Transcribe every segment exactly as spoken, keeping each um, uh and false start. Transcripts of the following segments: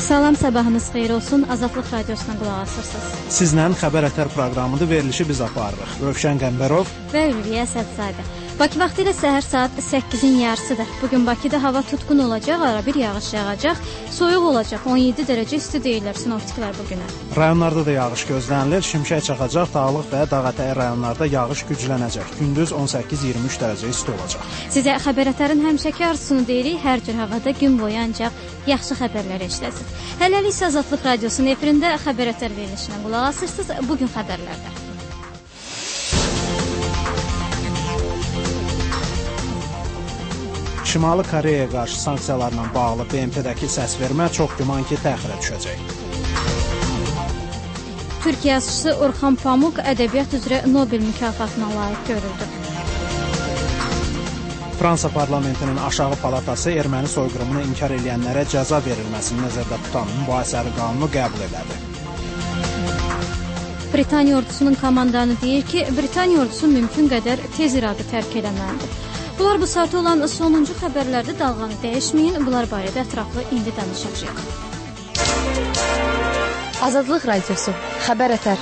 Salam, sabahınız xeyir olsun. Azadlıq Radiosuna qulaq asırsınız. Sizlə Xəbər Ətər proqramında verilişi biz aparırıq. Rövşən Qəmbərov və Ülviyə Sədzadə. Bakı vaxtı ilə səhər saat səkkizin yarısıdır. Bugün Bakıda hava tutqun olacaq, ara bir yağış yağacaq, soyuq olacaq, on yeddi dərəcə isti deyirlər sinoptiklər bugünə. Rayonlarda da yağış gözlənilir, şimşək çaxacaq, dağlıq və dağətəyi rayonlarda yağış güclənəcək. Gündüz on səkkiz iyirmi üç dərəcə isti olacaq. Sizə Xəbər Ətərin həmişəki arzusunu deyirik, hər cür havada gün boyu ancaq yaxşı xəbərlər eşidəsiniz. Hələlik isə Azadlıq Radiosunun efirində Xəbər Ətər verilişinə qulaq asırsınız. Bugün xəbərlərdə. Şimali Koreyaya qarşı sanksiyalarla bağlı B M T-dəki səsvermə çox güman ki, təxirə düşəcək. Türk yazıçısı Orxan Pamuk ədəbiyyat üzrə Nobel mükafatına layiq görüldü. Fransa parlamentinin aşağı palatası erməni soyqırımını inkar edənlərə cəza verilməsini nəzərdə tutan mübahisəli qanunu qəbul elədi. Britaniya ordusunun komandanı deyir ki, Britaniya ordusu mümkün qədər tez İraqı tərk eləməlidir. Bunlar bu saatı olan sonuncu xəbərlərdə dalğanı dəyişməyin, bunlar barədə ətraflı indi danışacağıq. Azadlıq Radiosu, Xəbər Ətər.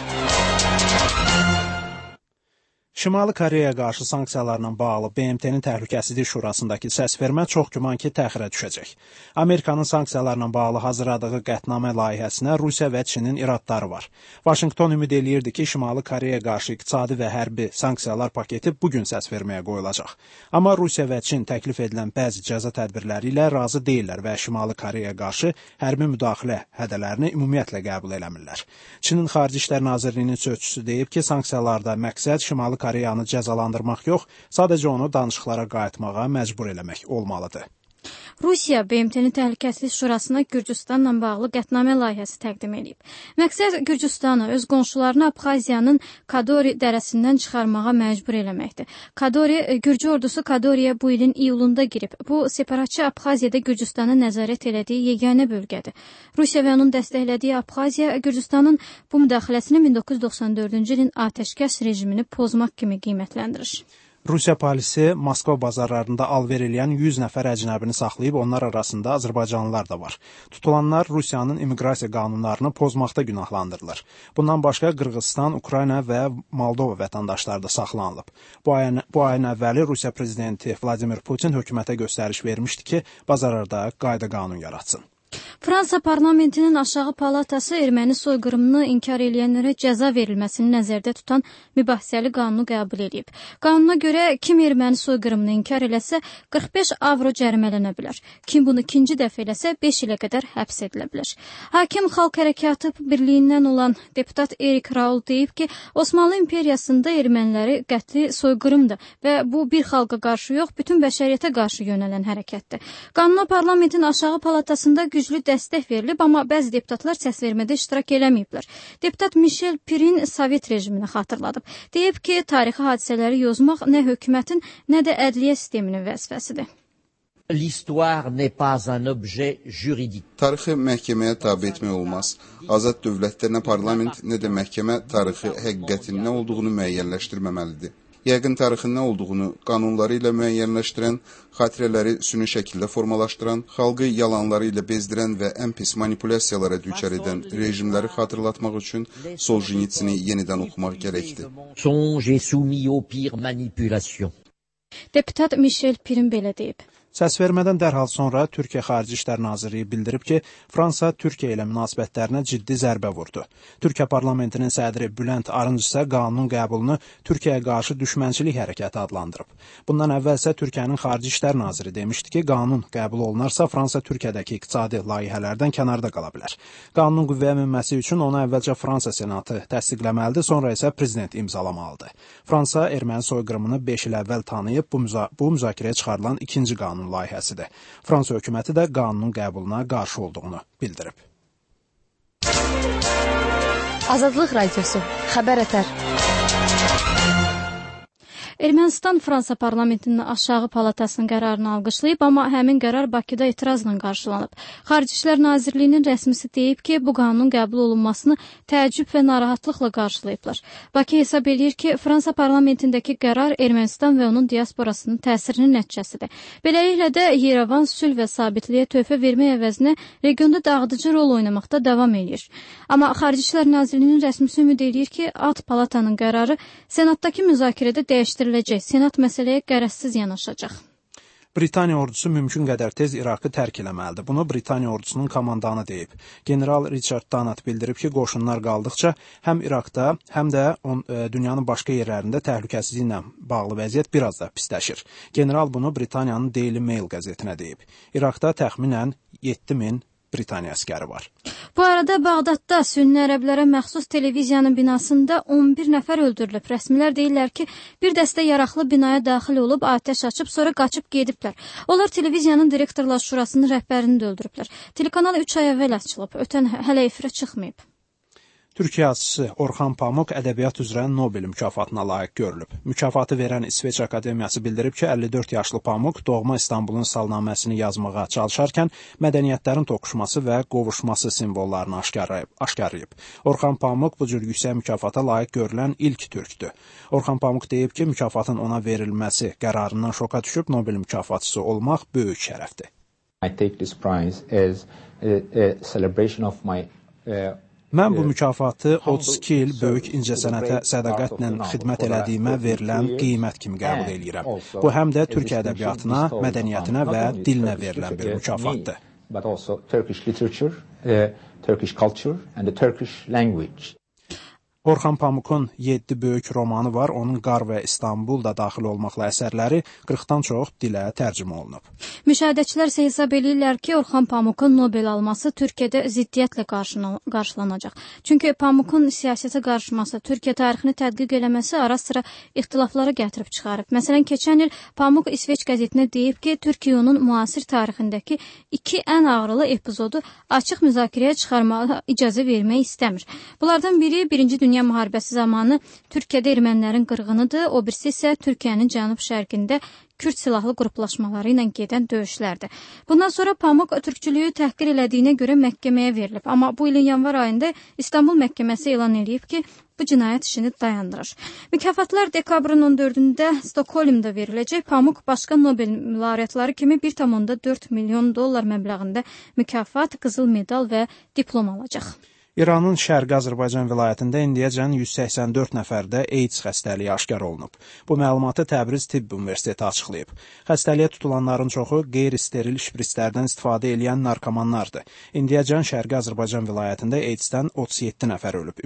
Şimali Koreyaya qarşı sanksiyalarla bağlı B M T-nin Təhlükəsizlik Şurasındakı səsvermə çox güman ki, təxirə düşəcək. Amerikanın sanksiyalarla bağlı hazırladığı qətnamə layihəsinə Rusiya və Çinin iradları var. Vaşinqton ümid eləyirdi ki, Şimali Koreyaya qarşı iqtisadi və hərbi sanksiyalar paketi bugün səsverməyə qoyulacaq. Amma Rusiya və Çin təklif edilən bəzi cəza tədbirləri ilə razı deyirlər və Şimali Koreyaya qarşı hərbi müdaxilə hədələrini ümumiyyətlə qəbul eləmirlər. Çinin Xarici İşlər Nazirliyinin sözçüsü deyib ki, sanksiyalarda məqsəd Şimali Koreyanı cəzalandırmaq yox, sadəcə onu danışıqlara qayıtmağa məcbur eləmək olmalıdır. Rusiya B M T-nin Təhlükəsizlik Şurasına Gürcüstanla bağlı qətnamə layihəsi təqdim edib. Məqsəd Gürcüstanı öz qonşularını Abxaziyanın Kadori dərəsindən çıxarmağa məcbur eləməkdir. Kadori, Gürcü ordusu Kadoriyə bu ilin iyulunda girib. Bu, separatçı Abxaziyada Gürcüstanın nəzarət elədiyi yeganə bölgədir. Rusiya və onun dəstəklədiyi Abxaziya, Gürcüstanın bu müdaxiləsini min doqquz yüz doxsan dördüncü ilin atəşkəs rejimini pozmaq kimi qiymətləndirir. Rusiya polisi Moskva bazarlarında alver eləyən yüz nəfər əcnəbini saxlayıb, onlar arasında azərbaycanlılar da var. Tutulanlar Rusiyanın immiqrasiya qanunlarını pozmaqda günahlandırılır. Bundan başqa Qırğızstan, Ukrayna və Moldova vətəndaşları da saxlanılıb. Bu ayın, bu ayın əvvəli Rusiya prezidenti Vladimir Putin hökumətə göstəriş vermişdi ki, bazarlarda qayda qanun yaratsın. Fransa parlamentinin aşağı palatası erməni soyqırımını inkar edənlərə cəza verilməsini nəzərdə tutan mübahisəli qanunu qəbul edib. Qanuna görə kim erməni soyqırımını inkar eləsə qırx beş avro cərimələnə bilər. Kim bunu ikinci dəfə eləsə beş ilə qədər həbs edilə bilər. Hakim Xalq Hərəkatı Birliyindən olan deputat Erik Raul deyib ki, Osmanlı imperiyasında erməniləri qətli soyqırımdır və bu bir xalqa qarşı yox, bütün bəşəriyyətə qarşı yönələn hərəkətdir. Qanuna parlamentin aşağı palatasında güclü dəstək verilib, amma bəzi deputatlar səsvermədə iştirak eləməyiblər. Deputat Michel Pirin Sovet rejimini xatırladıb. Deyib ki, tarixi hadisələri yozmaq nə hökumətin, nə də ədliyyə sisteminin vəzifəsidir. L'histoire n'est pas un objet juridique. Tarixi məhkəməyə tabe etmək olmaz. Azad dövlətdə nə parlament, nə də məhkəmə tarixi həqiqətin nə olduğunu müəyyənləşdirməməlidir. Yəqin tarixin nə olduğunu qanunları ilə müəyyənləşdirən, xatirələri süni şəkildə formalaşdıran, xalqı yalanları ilə bezdirən və ən pis manipulyasiyalara düçar edən rejimləri xatırlatmaq üçün Soljenitsini yenidən oxumaq gərəkdir. Songe soumis aux pires manipulations. Deputat Michel Pirin belə deyib. Səsvermədən dərhal sonra Türkiyə Xarici İşlər Nazirliyi bildirib ki, Fransa Türkiyə ilə münasibətlərinə ciddi zərbə vurdu. Türkiyə parlamentinin sədri Bülent Arınc isə qanunun qəbulunu Türkiyəyə qarşı düşmənçilik hərəkəti adlandırıb. Bundan əvvəl isə Türkiyənin Xarici İşlər Naziri demişdi ki, qanun qəbul olunarsa Fransa Türkiyədəki iqtisadi layihələrdən kənarda qala bilər. Qanunun qüvvəyə minməsi üçün onu əvvəlcə Fransa Senatı təsdiqləməlidir, sonra isə prezident imzalamalıdır. Fransa erməni soyqırımını beş il əvvəl tanıyıb, bu, müza bu müzakirəyə çıxarılan ikinci qanun layihəsidir. Fransa hökuməti də qanunun qəbuluna qarşı olduğunu bildirib. Azadlıq Radiosu, Xəbər Ətər. Ermənistan Fransa parlamentinin aşağı palatasının qərarını alqışlayıb, amma həmin qərar Bakıda etirazla qarşılanıb. Xarici İşlər Nazirliyinin rəsmisi deyib ki, bu qanunun qəbul olunmasını təəccüb və narahatlıqla qarşılayıblar. Bakı hesab edir ki, Fransa parlamentindəki qərar Ermənistan və onun diasporasının təsirinin nəticəsidir. Beləliklə də Yerevan sülh və sabitliyə töhfə vermək əvəzinə regionda dağıdıcı rol oynamaqda davam edir. Amma Xarici İşlər Nazirliyinin rəsmisi ümid edir ki, alt palatanın qərarı Senatdakı müzakirədə dəyişdiriləcək. Senat məsələyə qərəzsiz yanaşacaq. Britaniya ordusu mümkün qədər tez İraqı tərk eləməlidir. Bunu Britaniya ordusunun komandanı deyib. General Richard Danat bildirib ki, qoşunlar qaldıqca həm İraqda, həm də on, e, dünyanın başqa yerlərində təhlükəsizliklə bağlı vəziyyət biraz da pisləşir. General bunu Britaniyanın Daily Mail qəzetinə deyib. İraqda təxminən yeddi min Britaniya əskəri var. Bu arada Bağdadda Sünni ərəblərə məxsus televiziyanın binasında on bir nəfər öldürülüb. Rəsmilər deyirlər ki, bir dəstə yaraqlı binaya daxil olub, atəş açıb, sonra qaçıb gediblər. Onlar televiziyanın direktorlar şurasının rəhbərini də öldürüblər. Telekanal üç ay əvvəl açılıb, ötən hələ efirə çıxmayıb. Türkiyə yazıçısı Orxan Pamuk ədəbiyyat üzrə Nobel mükafatına layiq görülüb. Mükafatı verən İsveç Akademiyası bildirib ki, əlli dörd yaşlı Pamuk doğma İstanbulun salnaməsini yazmağa çalışarkən mədəniyyətlərin toqquşması və qovuşması simvollarını aşkarlayıb. aşkarlayıb. Orxan Pamuk bu cür yüksək mükafata layiq görülən ilk türkdür. Orxan Pamuk deyib ki, mükafatın ona verilməsi qərarından şoka düşüb Nobel mükafatçısı olmaq böyük şərəfdir. I take this prize as a, a celebration of my uh, Mən bu mükafatı otuz iki il böyük incəsənətə sədaqətlə xidmət elədiyimə verilən qiymət kimi qəbul edirəm. Bu həm də Türk ədəbiyyatına, mədəniyyətinə və dilinə verilən bir mükafatdır. But also Turkish literature, uh, Turkish culture and the Turkish language. Orxan Pamukun yeddi böyük romanı var. Onun Qar və İstanbul da daxil olmaqla əsərləri qırxdan çox dilə tərcümə olunub. Müşahidəçilər isə hesab edirlər ki, Orxan Pamukun Nobel alması Türkiyədə ziddiyyətlə qarşılanacaq. Çünki Pamukun siyasətə qarışması, Türkiyə tarixini tədqiq eləməsi ara sıra ixtilafları gətirib çıxarıb. Məsələn, keçən il Pamuk İsveç qəzetinə deyib ki, Türkiyənin müasir tarixindəki iki ən ağrılı epizodu açıq müzakirəyə çıxarmağa icazə vermək istəmir. Bunlardan biri Birinci Dünya Dünya müharibəsi zamanı Türkiyədə ermənilərin qırğınıdır, o birisi isə Türkiyənin cənub-şərqində Kürd silahlı qruplaşmaları ilə gedən döyüşlərdir. Bundan sonra Pamuk türkçülüyü təhqir elədiyinə görə məhkəməyə verilib. Amma bu ilin yanvar ayında İstanbul məhkəməsi elan edib ki, bu cinayət işini dayandırır. Mükafatlar dekabrın on dördündə Stokholmda veriləcək. Pamuk başqa Nobel laureatları kimi bir tam dörd milyon dollar məbləğində mükafat, qızıl medal və diplom alacaq. İranın Şərqi Azərbaycan vilayətində indiyəcən yüz səksən dörd nəfərdə AIDS xəstəliyi aşkar olunub. Bu məlumatı Təbriz Tibb Universiteti açıqlayıb. Xəstəliyə tutulanların çoxu qeyri-steril şpritslərdən istifadə edən narkomanlardır. İndiyəcən Şərqi Azərbaycan vilayətində AIDS-dən otuz yeddi nəfər ölüb.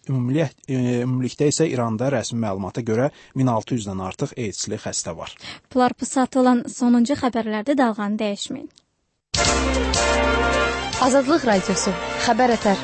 Ümumilikdə isə İranda rəsmi məlumata görə min altı yüzdən artıq AIDS-li xəstə var. Bunlar bu saat olan sonuncu xəbərlərdə dalğanı dəyişməyin. Azadlıq Radiosu, Xəbər Ətər.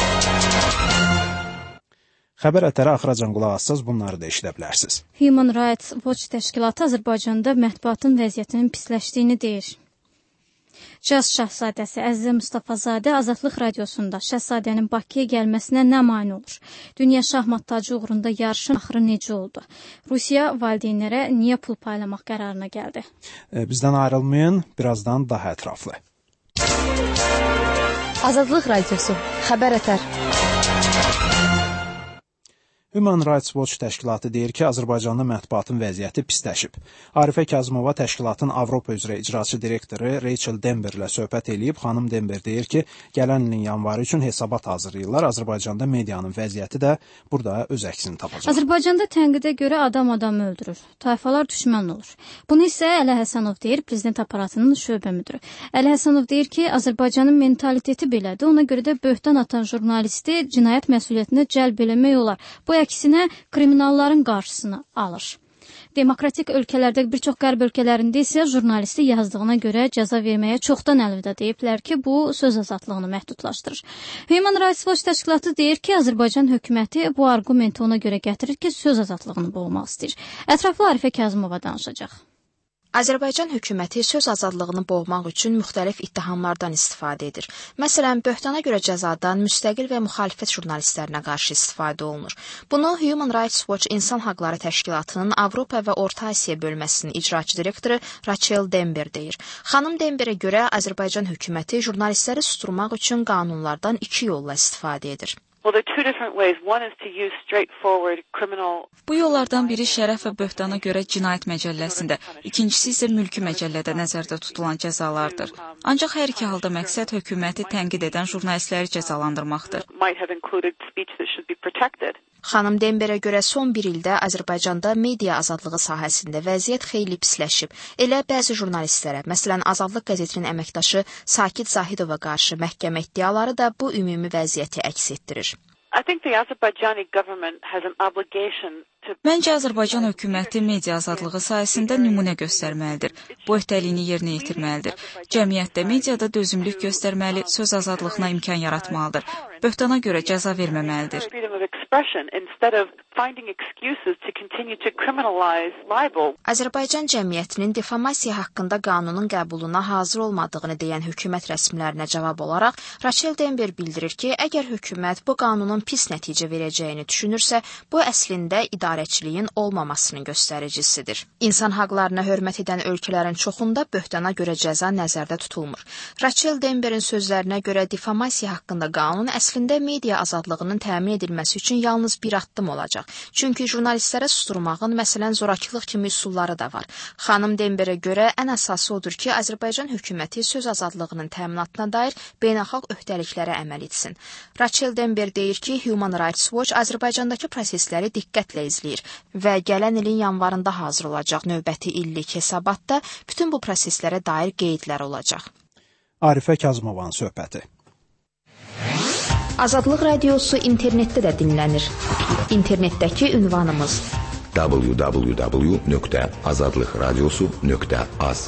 Xəbər Ətərə axıracan qulaq assaz, bunları da eşidə bilərsiniz. Human Rights Watch təşkilatı Azərbaycanda mətbuatın vəziyyətinin pisləşdiyini deyir. Caz şahzadəsi Əzizə Mustafazadə Azadlıq Radiosunda şəhzadənin Bakıya gəlməsinə nə mane olur? Dünya şahmat tacı uğrunda yarışın axırı necə oldu? Rusiya valideynlərə niyə pul paylamaq qərarına gəldi? E, bizdən ayrılmayın, birazdan daha ətraflı. Azadlıq Radiosu, Xəbər Ətər. Human Rights Watch təşkilatı deyir ki, Azərbaycanda mətbuatın vəziyyəti pisləşib. Arifə Kazımova təşkilatın Avropa üzrə icraçı direktoru Rachel Denber ilə söhbət eləyib. Xanım Denber deyir ki, gələn ilin yanvarı üçün hesabat hazırlayırlar. Azərbaycanda medianın vəziyyəti də burada öz əksini tapacaq. Azərbaycanda tənqidə görə adam adamı öldürür, tayfalar düşmən olur. Bunu isə Əli Həsənov deyir, prezident aparatının şöbə müdürü. Əli Həsənov deyir ki, Azərbaycanın mentaliteti belədir. Ona görə də böhtan atan jurnalisti cinayət məsuliyyətinə cəlb eləmək olar. Bu əksinə kriminalların qarşısını alır. Demokratik ölkələrdə, bir çox qərb ölkələrində isə jurnalisti yazdığına görə cəza verməyə çoxdan əlvida deyiblər ki, bu söz azadlığını məhdudlaşdırır. Human Rights Watch təşkilatı deyir ki, Azərbaycan hökuməti bu arqumenti ona görə gətirir ki, söz azadlığını boğmaq istəyir. Ətraflı Arifə Kazımova danışacaq. Azərbaycan hökuməti söz azadlığını boğmaq üçün müxtəlif ittihamlardan istifadə edir. Məsələn, böhtana görə cəzadan müstəqil və müxalifət jurnalistlərinə qarşı istifadə olunur. Bunu Human Rights Watch İnsan Haqları Təşkilatının Avropa və Orta Asiya bölməsinin icraçı direktoru Rachel Dember deyir. Xanım Demberə görə Azərbaycan hökuməti jurnalistləri susturmaq üçün qanunlardan iki yolla istifadə edir. Bu yollardan biri şərəf və böhtana görə cinayət məcəlləsində, ikincisi isə mülki məcəllədə nəzərdə tutulan cəzalardır. Ancaq hər iki halda məqsəd hökuməti tənqid edən jurnalistləri cəzalandırmaqdır. Xanım Demberə görə son bir ildə Azərbaycanda media azadlığı sahəsində vəziyyət xeyli pisləşib. Elə bəzi jurnalistlərə, məsələn Azadlıq qəzetinin əməkdaşı Sakit Zahidova qarşı məhkəmə iddiaları da bu ümumi vəziyyəti əks etdirir. Məncə Azərbaycan hökuməti media azadlığı sayəsində nümunə göstərməlidir. Bu öhdəliyini yerinə yetirməlidir. Cəmiyyətdə mediada dözümlük göstərməli, söz azadlığına imkan yaratmalıdır. Böhtana görə cəza verməməlidir. Azərbaycan cəmiyyətinin difamasiya haqqında qanunun qəbuluna hazır olmadığını deyən hökumət rəsmilərinə cavab olaraq Rachel Dember bildirir ki, əgər hökumət bu qanunun pis nəticə verəcəyini düşünürsə, bu əslində idarəçiliyin olmamasının göstəricisidir. İnsan haqlarına hörmət edən ölkələrin çoxunda böhtana görə cəza nəzərdə tutulmur. Rachel Demberin sözlərinə görə difamasiya haqqında qanun əslində media azadlığının təmin edilməsi üçün yalnız bir addım olacaq. Çünki jurnalistlərə susturmağın məsələn zorakılıq kimi üsulları da var. Xanım Demberə görə ən əsası odur ki, Azərbaycan hökuməti söz azadlığının təminatına dair beynəlxalq öhdəliklərə əməl etsin. Rachel Dember deyir ki, Human Rights Watch Azərbaycandakı prosesləri diqqətlə izləyir və gələn ilin yanvarında hazır olacaq növbəti illik hesabatda bütün bu proseslərə dair qeydlər olacaq. Arifə Kazımovanın söhbəti. Azadlıq radiosu internetdə də dinlənir. İnternetdəki ünvanımız w w w nöqtə azadlıq radiosu nöqtə az.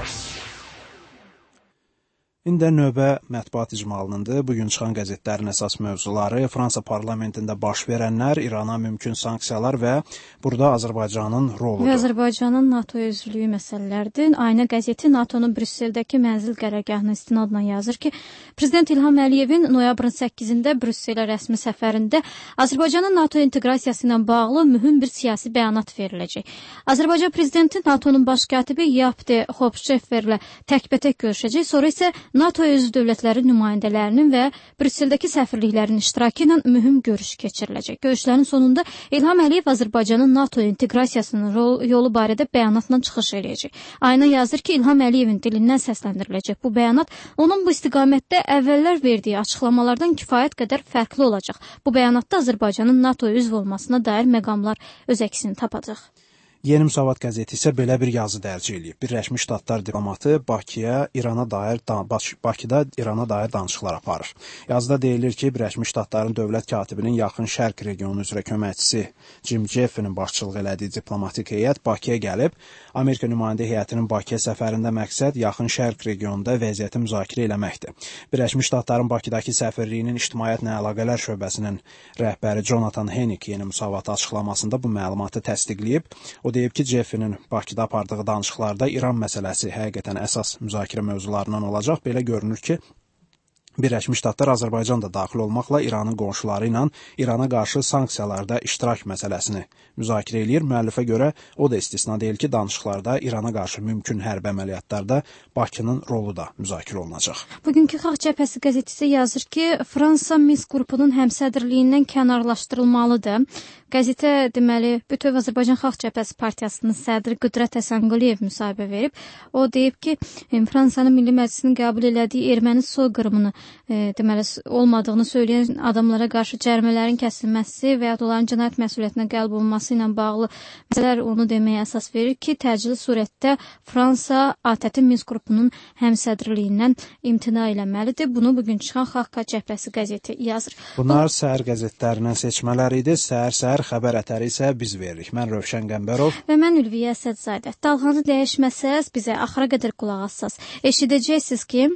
İndi növbə mətbuat icmalınındır. Bugün çıxan qəzetlərin əsas mövzuları Fransa parlamentində baş verənlər, İrana mümkün sanksiyalar və burada Azərbaycanın roludur. Və Azərbaycanın NATO üzvlüyü məsələlərdir. Aynə qəzeti NATOnun Brüsseldəki mənzil qərargahına istinadla yazır ki, Prezident İlham Əliyevin noyabrın səkkizində Brüsselə rəsmi səfərində Azərbaycanın NATO inteqrasiyası ilə bağlı mühüm bir siyasi bəyanat veriləcək. Azərbaycan prezidenti NATOnun baş katibi Yapte Hopşefferlə təkbətək görüşəcək, sonra isə NATO üzv dövlətləri nümayəndələrinin və Brüsseldəki səfirliklərin iştirakı ilə mühüm görüş keçiriləcək. Görüşlərin sonunda İlham Əliyev Azərbaycanın NATO inteqrasiyasının yolu barədə bəyanatla çıxış edəcək. Ayna yazır ki, İlham Əliyevin dilindən səsləndiriləcək bu bəyanat onun bu istiqamətdə əvvəllər verdiyi açıqlamalardan kifayət qədər fərqli olacaq. Bu bəyanatda Azərbaycanın NATO üzv olmasına dair məqamlar öz əksini tapacaq. Yeni Müsavat qəzeti isə belə bir yazı dərc eləyib. Birləşmiş Ştatlar diplomatı Bakıya İrana dair Bakıda İrana dair danışıqlar aparır. Yazıda deyilir ki, Birləşmiş Ştatların dövlət katibinin Yaxın Şərq regionu üzrə köməkçisi Jim Jeffrey'nin başçılıq elədiyi diplomatik heyət Bakıya gəlib. Amerika nümayəndə heyətinin Bakıya səfərində məqsəd Yaxın Şərq regionunda vəziyyəti müzakirə eləməkdir. Birləşmiş Ştatların Bakıdakı səfirliyinin İctimaiyyətlə əlaqələr şöbəsinin rəhbəri Jonathan Hennick Yeni Müsavat açıqlamasında bu məlumatı təsdiqləyib. O deyib ki, Jeffrey'nin Bakıda apardığı danışıqlarda İran məsələsi həqiqətən əsas müzakirə mövzularından olacaq. Belə görünür ki, Birləşmiş Ştatlar Azərbaycan da daxil olmaqla İranın qonşuları ilə İrana qarşı sanksiyalarda iştirak məsələsini müzakirə eləyir. Müəllifə görə o da istisna deyil ki, danışıqlarda İrana qarşı mümkün hərbi əməliyyatlarda Bakının rolu da müzakirə olunacaq. Bugünkü Xalq Cəbhəsi qəzetisi yazır ki, Fransa Minsk qrupunun həmsədrliyindən kənarlaşdırılmalıdır. Qəzetə deməli Bütöv Azərbaycan Xalq Cəbhəsi Partiyasının sədri Qüdrət Həsənquliyev müsahibə verib. O deyib ki, Fransanın Milli Məclisinin qəbul elədiyi erməni soyqırımını e, deməli olmadığını söyləyən adamlara qarşı cərimələrin kəsilməsi və ya onların cinayət məsuliyyətinə qəlb olunması ilə bağlı məsələlər onu deməyə əsas verir ki, təcili surətdə Fransa A T T Minsk qrupunun həmsədrliyindən imtina eləməlidir. Bunu bugün çıxan Xalq Cəbhəsi qəzeti yazır. Bunlar səhər qəzetlərindən seçmələr idi. Səhər-səhər xəbər ətəri isə biz veririk. Mən Rövşən Qəmbərov və mən Ülviyə Əsədzadə. Dalğanı dəyişməsəz, bizə axıra qədər qulaq assaz. Eşidəcəksiniz ki,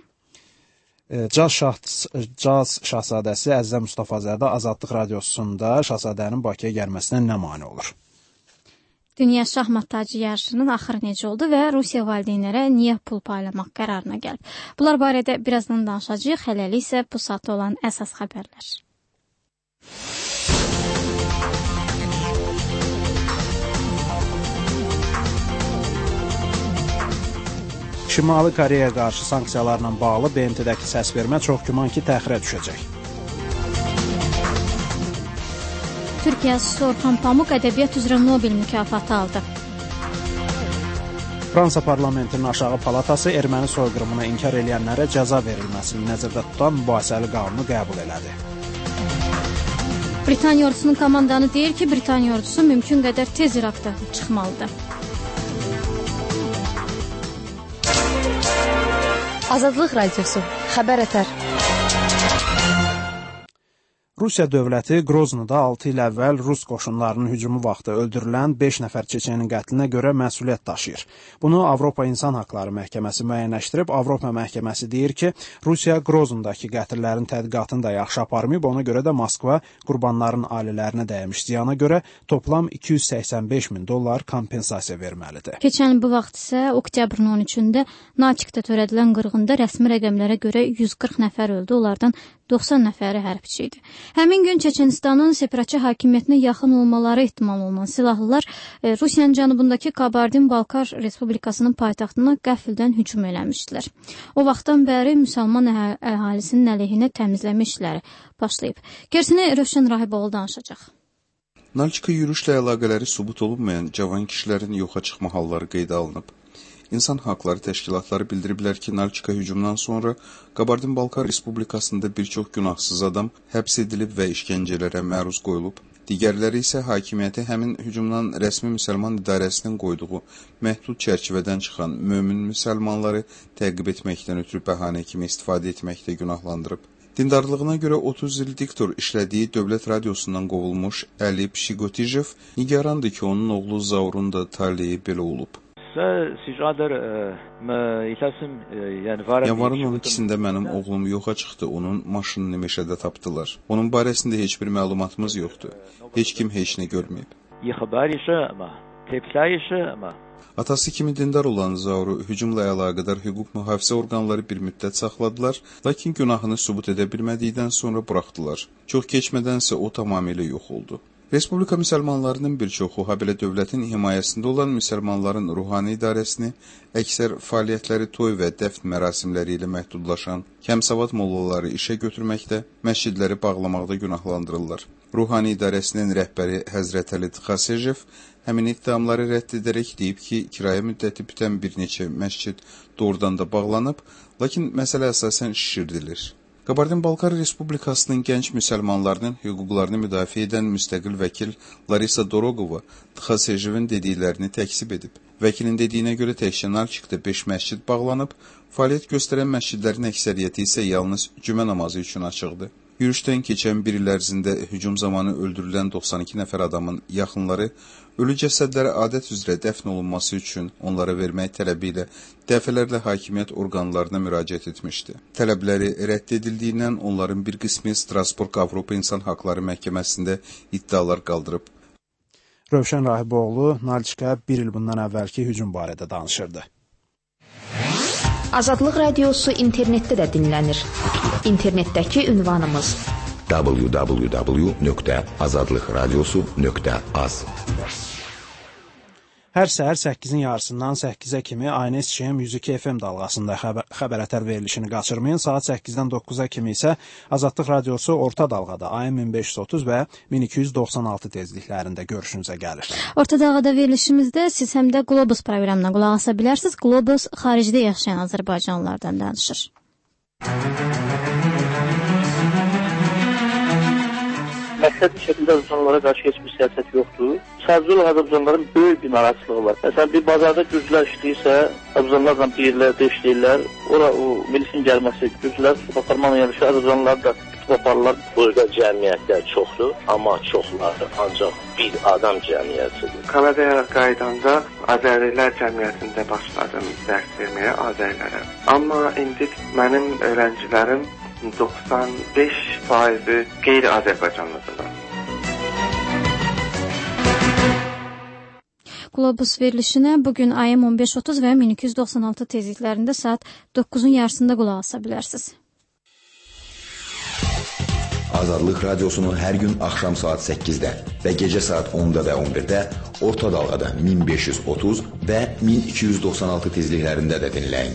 Caz, şah, Caz şahzadəsi Əzzə Mustafazadə Azadlıq radiosunda şahzadənin Bakıya gəlməsinə nə mane olur? Dünya şahmat tacı yarışının axırı necə oldu və Rusiya valideynlərə niyə pul paylamaq qərarına gəlib? Bunlar barədə birazdan danışacağıq. Hələlik isə bu saatda olan əsas xəbərlər. Şimali Koreyaya qarşı sanksiyalarla bağlı B M T-dəki səsvermə çox güman ki, təxirə düşəcək. Türkiyəsi Orxan Pamuk ədəbiyyat üzrə Nobel mükafatı aldı. Fransa parlamentinin aşağı palatası erməni soyqırımını inkar edənlərə cəza verilməsini nəzərdə tutan mübahisəli qanunu qəbul elədi. Britaniya ordusunun komandanı deyir ki, Britaniya ordusu mümkün qədər tez İraqdan çıxmalıdır. Azadlıq Radiosu, xəbər ətər. Rusiya dövləti Groznyda altı il əvvəl Rus qoşunlarının hücumu vaxtı öldürülən beş nəfər çeçenin qətlinə görə məsuliyyət daşıyır. Bunu Avropa İnsan Haqları Məhkəməsi müəyyənləşdirib. Avropa Məhkəməsi deyir ki, Rusiya Groznyadakı qətillərin tədqiqatını da yaxşı aparmayıb, ona görə də Moskva qurbanların ailələrinə dəymiş ziyana görə toplam iki yüz səksən beş min dollar kompensasiya verməlidir. Keçən bu vaxt isə oktyabrın on üçündə Naçikdə törədilən qırğında rəsmi rəqəmlərə görə yüz qırx nəfər öldü, onlardan doxsan nəfəri hərbçi idi. Həmin gün Çeçenistanın separatçı hakimiyyətinə yaxın olmaları ehtimal olunan silahlılar e, Rusiyanın cənubundakı Kabardin-Balkar Respublikasının paytaxtına qəfildən hücum eləmişdilər. O vaxtdan bəri müsəlman əh əhalisinin əleyhinə təmizləmə işləri başlayıb. Gerisini Rövşən Rahiboğlu danışacaq. Nalçika yürüşlə əlaqələri sübut olunmayan cavan kişilərin yoxa çıxma halları qeydə alınıb. İnsan haqları təşkilatları bildiriblər ki, Nalçika hücumdan sonra Kabardin-Balkar Respublikasında bir çox günahsız adam həbs edilib və işgəncələrə məruz qoyulub. Digərləri isə hakimiyyəti həmin hücumdan rəsmi müsəlman idarəsinin qoyduğu məhdud çərçivədən çıxan mömin müsəlmanları təqib etməkdən ötürü bəhanə kimi istifadə etməkdə günahlandırıb. Dindarlığına görə otuz il diktor işlədiyi dövlət radiosundan qovulmuş Əli Pşigotijev nigarandır ki, onun oğlu Zaurun da taleyi belə olub. Yanvarın on ikisində mənim oğlum yoxa çıxdı, onun maşınını meşədə tapdılar. Onun barəsində heç bir məlumatımız yoxdur. Heç kim heç nə görməyib. Atası kimi dindar olan Zauru hücumla əlaqədar hüquq mühafizə orqanları bir müddət saxladılar, lakin günahını sübut edə bilmədikdən sonra buraxdılar. Çox keçmədənsə o tamamilə yox oldu. Respublika müsəlmanlarının bir çoxu, habelə dövlətin himayəsində olan müsəlmanların ruhani idarəsini, əksər fəaliyyətləri toy və dəfn mərasimləri ilə məhdudlaşan kəmsavad mollaları işə götürməkdə, məscidləri bağlamaqda günahlandırırlar. Ruhani idarəsinin rəhbəri Həzrət Əli Tıxasejev həmin ittihamları rədd edərək deyib ki, kirayə müddəti bitən bir neçə məscid doğrudan da bağlanıb, lakin məsələ əsasən şişirdilir. Kabardin-Balkar Respublikasının gənc müsəlmanlarının hüquqlarını müdafiə edən müstəqil vəkil Larisa Dorogova Tıxasejevin dediklərini təksib edib. Vəkilin dediyinə görə təkcə Nalçikdə beş məscid bağlanıb, fəaliyyət göstərən məscidlərin əksəriyyəti isə yalnız cümə namazı üçün açıqdır. Yürüşdən keçən bir il ərzində hücum zamanı öldürülən doxsan iki nəfər adamın yaxınları ölü cəsədləri adət üzrə dəfn olunması üçün onlara vermək tələbi ilə dəfələrlə hakimiyyət orqanlarına müraciət etmişdi. Tələbləri rədd edildiyindən onların bir qismi Strasburg Avropa İnsan Haqları Məhkəməsində iddialar qaldırıb. Rövşən Rahiboğlu Nalçika bir il bundan əvvəlki hücum barədə danışırdı. Azadlıq Radiosu internetdə də dinlənir. İnternetdəki ünvanımız w w w nöqtə azadlıq radiosu nöqtə az. Hər səhər səkkizin yarısından səkkizə kimi Aynez Çem yüz iki F M dalğasında xəbər, xəbərətər verilişini qaçırmayın. Saat səkkizdən doqquza kimi isə Azadlıq Radiosu orta dalğada A M min beş yüz otuz və min iki yüz doxsan altı tezliklərində görüşünüzə gəlir. Orta dalğada verilişimizdə siz həm də Globus proqramına qulaq asa bilərsiniz. Globus xaricdə yaşayan azərbaycanlılardan danışır. Məqsədli şəkildə azərbaycanlılara qarşı heç bir siyasət yoxdur. Sadəcə olaraq azərbaycanlıların böyük bir narazılığı var. Məsələn, bir bazarda gürcülər işləyirsə, azərbaycanlılarla bir yerlərdə işləyirlər. Ora o milisin gəlməsi, gürcülər tutub aparmaqla yanaşı azərbaycanlılar da tutub aparırlar. Burada cəmiyyətlər çoxdur, amma çoxları ancaq bir adam cəmiyyətidir. Kanadaya qaydanda Azərilər cəmiyyətində başladım dərs verməyə Azərilərə. Amma indi mənim öğrencilərim doxsan beş faizi qeyri-Azərbaycanlıdırlar. Qlobus verilişinə bugün A M on beş otuz və min iki yüz doxsan altı tezliklərində saat doqquzun yarısında qulaq asa bilərsiniz. Azadlıq Radiosunu hər gün axşam saat səkkizdə və gecə saat onda və on birdə orta dalğada min beş yüz otuz və min iki yüz doxsan altı tezliklərində də dinləyin.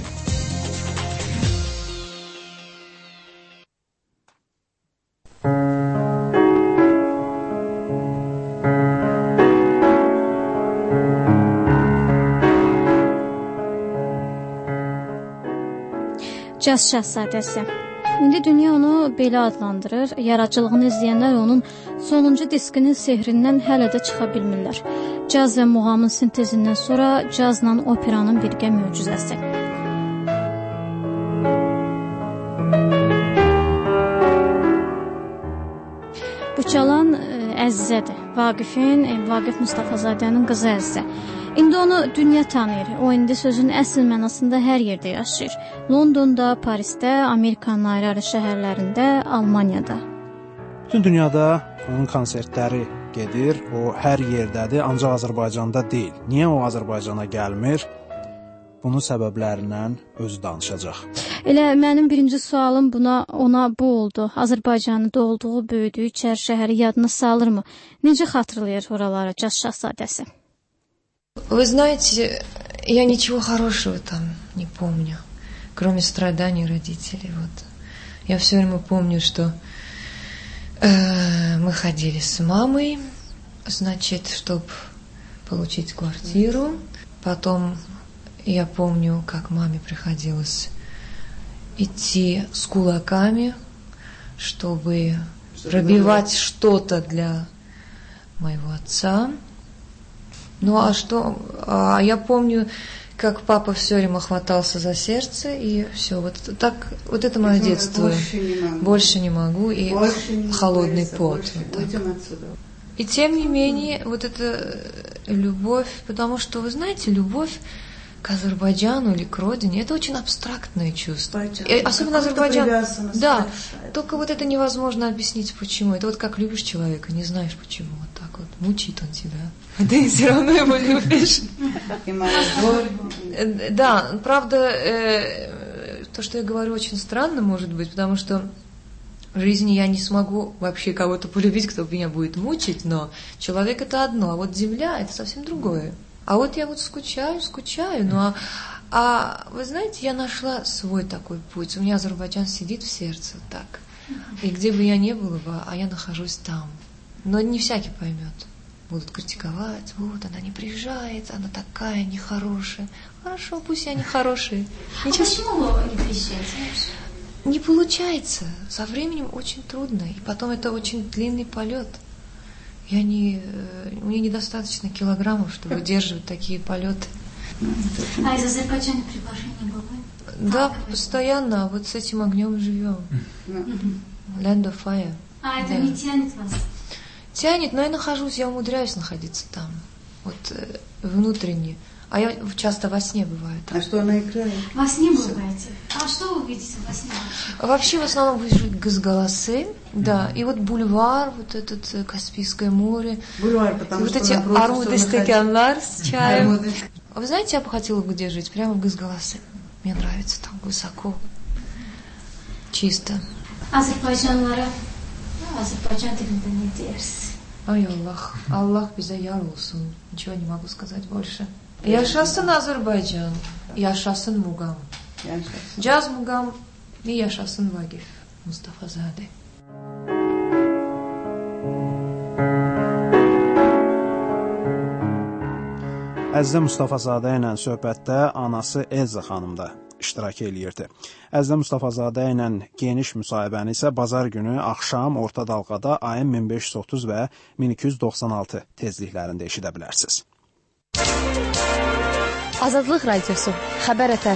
Caz Şahzadəsi. İndi dünya onu belə adlandırır. Yaradıcılığını izləyənlər onun sonuncu diskinin sehrindən hələ də çıxa bilmirlər. Caz və muğamın sintezindən sonra cazla operanın birgə möcüzəsi. Bu çalan Əzizədir. Vaqifin, Vaqif Mustafazadənin qızı Əzizə. İndi onu dünya tanıyır. O indi sözün əsl mənasında hər yerdə yaşayır. Londonda, Parisdə, Amerikanın ayrı-ayrı şəhərlərində, Almaniyada. Bütün dünyada onun konsertləri gedir. O hər yerdədir, ancaq Azərbaycanda deyil. Niyə o Azərbaycana gəlmir? Bunun səbəblərindən özü danışacaq. Elə mənim birinci sualım buna ona bu oldu. Azərbaycanın doğulduğu, böyüdüyü Çər şəhəri yadına salırmı? Necə xatırlayır oraları Caz Şahzadəsi? Вы знаете, я ничего хорошего там не помню, кроме страданий родителей. Вот. Я все время помню, что э, мы ходили с мамой, значит, чтобы получить квартиру. Потом я помню, как маме приходилось идти с кулаками, чтобы пробивать что-то для моего отца. Ну а что? А я помню, как папа все время хватался за сердце, и все. Вот так, вот это мое детство. Больше не могу. Больше не могу, и не холодный бойся, пот. Вот и тем не менее, вот эта любовь, потому что, вы знаете, любовь к Азербайджану или к родине, это очень абстрактное чувство. И особенно Азербайджан. Да, большая. Только вот это невозможно объяснить, почему. Это вот как любишь человека, не знаешь почему. Вот так вот мучит он тебя. А ты все равно его любишь. Да, правда, то, что я говорю, очень странно, может быть, потому что в жизни я не смогу вообще кого-то полюбить, кто меня будет мучить, но человек это одно, а вот земля это совсем другое. А вот я вот скучаю, скучаю, ну а, а вы знаете, я нашла свой такой путь. У меня Азербайджан сидит в сердце вот так. И где бы я ни была, а я нахожусь там. Но не всякий поймет. Будут критиковать, вот она не приезжает, она такая нехорошая. Хорошо, пусть я нехорошая. Ничего... А почему вы не приезжаете? Не получается. Со временем очень трудно. И потом это очень длинный полет. Я не, у меня недостаточно килограммов, чтобы выдерживать такие полеты. А из Азербайджана приглашения бывают? Да, а, постоянно. Вот с этим огнем живем. Land of Fire. А это да. Не тянет вас? Тянет, но я нахожусь, я умудряюсь находиться там. Вот э, внутренне. А я часто во сне бываю там. А что она играет? Во сне бываете? А что вы видите во сне? Вообще в основном вижу Газголосы, да, и вот бульвар, вот этот Каспийское море. Бульвар, потому и что вот эти армуды стаканлар с чаем. А вы знаете, я бы хотела где жить? Прямо в Газголасы. Мне нравится там высоко, чисто. Azerbaycanlara, Azerbaycan dilində ne dersin? Ай, Аллах, Аллах bize yar olsun. Ничего не могу сказать больше. Yaşasın Azerbaycan, yaşasın Muğam. Caz Muğam ve yaşasın Vaqif Mustafazade. Əzizə Mustafazadə ilə söhbətdə anası Elza xanım da iştirak eləyirdi. Əzizə Mustafazadə ilə geniş müsahibəni isə bazar günü axşam orta dalğada A M min beş yüz otuz və min iki yüz doxsan altı tezliklərində eşidə bilərsiniz. Azadlıq Radiosu, xəbər ətər.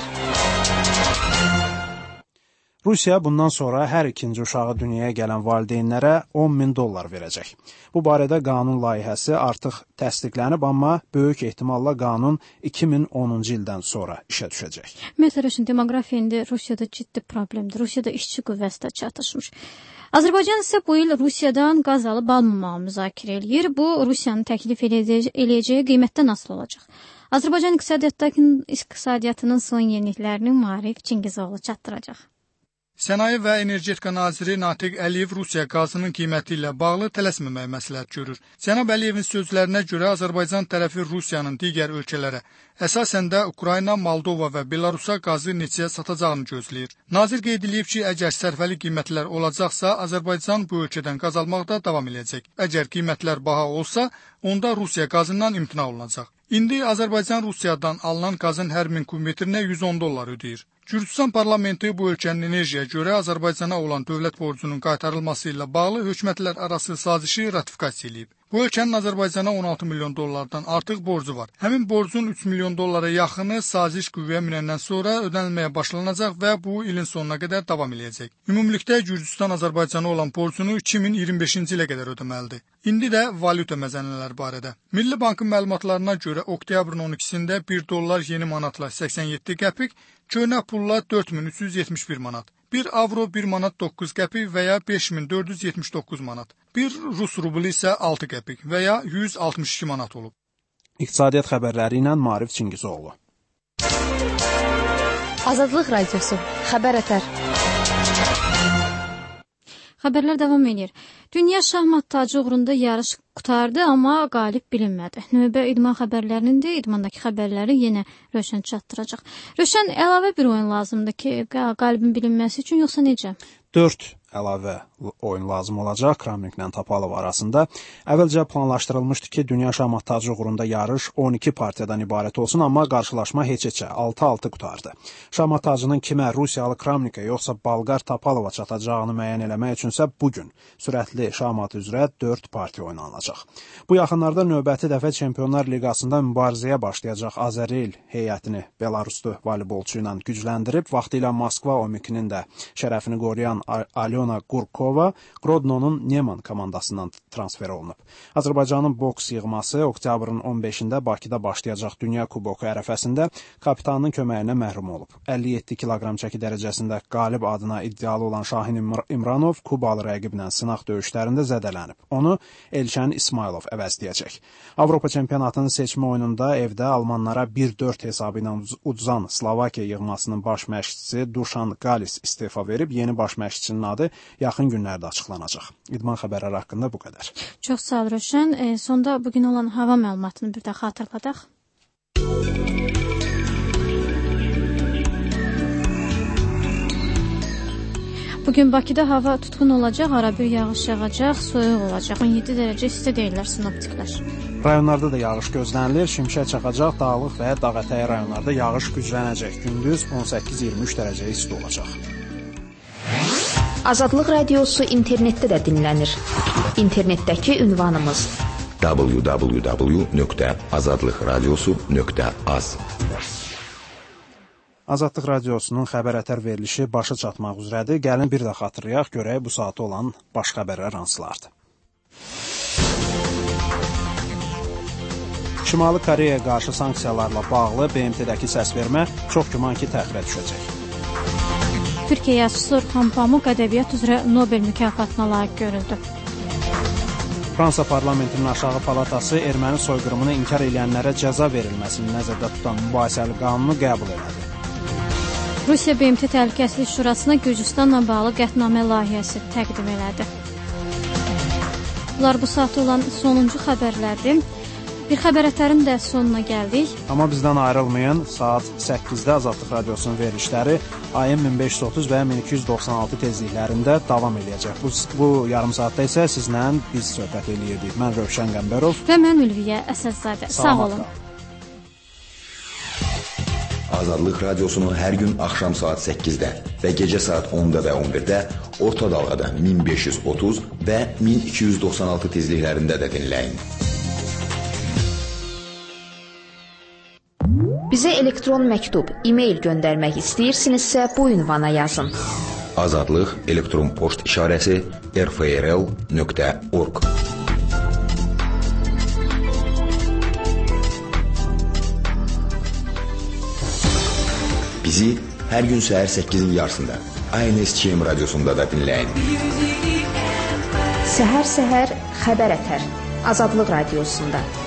Rusiya bundan sonra hər ikinci uşağı dünyaya gələn valideynlərə on min dollar verəcək. Bu barədə qanun layihəsi artıq təsdiqlənib, amma böyük ehtimalla qanun iki min onuncu ildən sonra işə düşəcək. Məsəl üçün, demografiya indi Rusiyada ciddi problemdir. Rusiyada işçi qüvvəsi də çatışmış. Azərbaycan isə bu il Rusiyadan qaz alıb almamağı müzakirə eləyir. Bu, Rusiyanın təklif eləyəcəyi qiymətdən asılı olacaq. Azərbaycan iqtisadiyyatının son yeniliklərini Maarif Çingizoğlu çatdıracaq. Sənaye və Energetika naziri Natiq Əliyev Rusiya qazının qiyməti ilə bağlı tələsməməyə məsləhət görür. Cənab Əliyevin sözlərinə görə Azərbaycan tərəfi Rusiyanın digər ölkələrə, əsasən də Ukrayna, Moldova və Belarusa qazı neçəyə satacağını gözləyir. Nazir qeyd edib ki, əgər sərfəli qiymətlər olacaqsa, Azərbaycan bu ölkədən qaz almaqda davam edəcək. Əgər qiymətlər baha olsa, onda Rusiya qazından imtina olunacaq. İndi Azərbaycan Rusiyadan alınan qazın hər min kubmetrinə yüz on dollar ödəyir. Gürcüstan parlamenti bu ölkənin enerjiyə görə Azərbaycana olan dövlət borcunun qaytarılması ilə bağlı hökumətlər arası sazişi ratifikasiya edib. Bu ölkənin Azərbaycana on altı milyon dollardan artıq borcu var. Həmin borcun üç milyon dollara yaxını saziş qüvvəyə minəndən sonra ödənilməyə başlanacaq və bu ilin sonuna qədər davam edəcək. Ümumilikdə Gürcüstan Azərbaycana olan borcunu iki min iyirmi beşinci ilə qədər ödəməlidir. İndi də valyuta məzənələri barədə. Milli Bankın məlumatlarına görə oktyabrın on ikisində bir dollar yeni manatla səksən yeddi qəpik, köhnə pulla dörd min üç yüz yetmiş bir manat. bir avro bir manat doqquz qəpik və ya beş min dörd yüz yetmiş doqquz manat. Bir Rus rublu isə altı qəpik və ya yüz altmış iki manat olub. İqtisadiyyat xəbərləri ilə Maarif Çingizoğlu. Azadlıq Radiosu. Xəbər ətər. Xəbərlər davam edir. Dünya şahmat tacı uğrunda yarış qutardı, amma qalib bilinmədi. Növbə idman xəbərlərinin də idmandakı xəbərləri yenə Rövşən çatdıracaq. Rövşən, əlavə bir oyun lazımdır ki, qalibin bilinməsi üçün, yoxsa necə? dörd əlavə oyun lazım olacaq Kramniklə Topalov arasında. Əvvəlcə planlaşdırılmışdı ki, Dünya şahmat tacı uğrunda yarış on iki partiyadan ibarət olsun, amma qarşılaşma heç-heçə altı altı qutardı. Şahmat tacının kimə, Rusiyalı Kramnikə yoxsa Balqar Topalova çatacağını müəyyən eləmək üçünsə bugün sürətli şahmat üzrə dörd partiya oynanacaq. Bu yaxınlarda növbəti dəfə Çempionlar Liqasında mübarizəyə başlayacaq Azəril heyətini Belaruslu voleybolçu ilə gücləndirib, vaxtilə Moskva Omikinin də şərəfini qoruyan Alyona Gurkova Grodnonun Neman komandasından transfer olunub. Azərbaycanın boks yığması oktyabrın on beşində Bakıda başlayacaq Dünya Kuboku ərəfəsində kapitanının köməyinə məhrum olub. əlli yeddi kiloqram çəki dərəcəsində qalib adına iddialı olan Şahin İmranov Kubalı rəqiblə sınaq döyüşlərində zədələnib. Onu Elşən İsmailov əvəzləyəcək. Avropa çempionatının seçmə oyununda evdə Almanlara bir dörd hesabı ilə uduzan Slovakiya yığmasının baş məşqçisi Duşan Galis istefa verib, yeni baş məşqçinin adı yaxın günlərdə açıqlanacaq. İdman xəbərləri haqqında bu qədər. Çox sağ ol Rövşən. E, sonda bugün olan hava məlumatını bir də xatırladaq. Bugün Bakıda hava tutqun olacaq, arabir yağış yağacaq, soyuq olacaq. on yeddi dərəcə isti deyirlər sinoptiklər. Rayonlarda da yağış gözlənilir, şimşək çaxacaq, dağlıq və dağətəyi rayonlarda yağış güclənəcək. Gündüz on səkkiz iyirmi üç dərəcə isti olacaq. Azadlıq Radiosu internetdə də dinlənir. İnternetdəki ünvanımız w w w nöqtə azadlıq radiosu nöqtə az. Azadlıq Radiosunun xəbər ətər verilişi başa çatmaq üzrədir. Gəlin bir də xatırlayaq, görək bu saata olan baş xəbərlər hansılardır. Şimali Koreyaya qarşı sanksiyalarla bağlı B M T-dəki səsvermə çox güman ki, təxirə düşəcək. Türkiyə yazıçısı Orxan Pamuk ədəbiyyat üzrə Nobel mükafatına layiq görüldü. Fransa parlamentinin aşağı palatası erməni soyqırımını inkar edənlərə cəza verilməsini nəzərdə tutan mübahisəli qanunu qəbul elədi. Rusiya B M T Təhlükəsizlik Şurasına Gürcüstanla bağlı qətnamə layihəsi təqdim elədi. Bunlar bu saat olan sonuncu xəbərlərdir. Bir xəbər ətərin də sonuna gəldik. Amma bizdən ayrılmayın, saat səkkizdə Azadlıq Radiosunun verilişləri A M min beş yüz otuz və min iki yüz doxsan altı tezliklərində davam edəcək. Bu, bu yarım saatda isə sizlə biz söhbət eləyirdik. Mən Rövşən Qəmbərov və mən Ülviyə Əsədzadə. Sağ olun. Azadlıq Radiosunu hər gün axşam saat səkkizdə və gecə saat onda və on birdə orta dalğada min beş yüz otuz və min iki yüz doxsan altı tezliklərində də dinləyin. Bizə elektron məktub, e-mail göndərmək istəyirsinizsə bu ünvana yazın. Azadlıq elektron poçt işarəsi r f r l nöqtə org. Bizi hər gün səhər səkkizin yarısında I N S K M radiosunda da dinləyin. Səhər-səhər xəbər ətər Azadlıq radiosunda.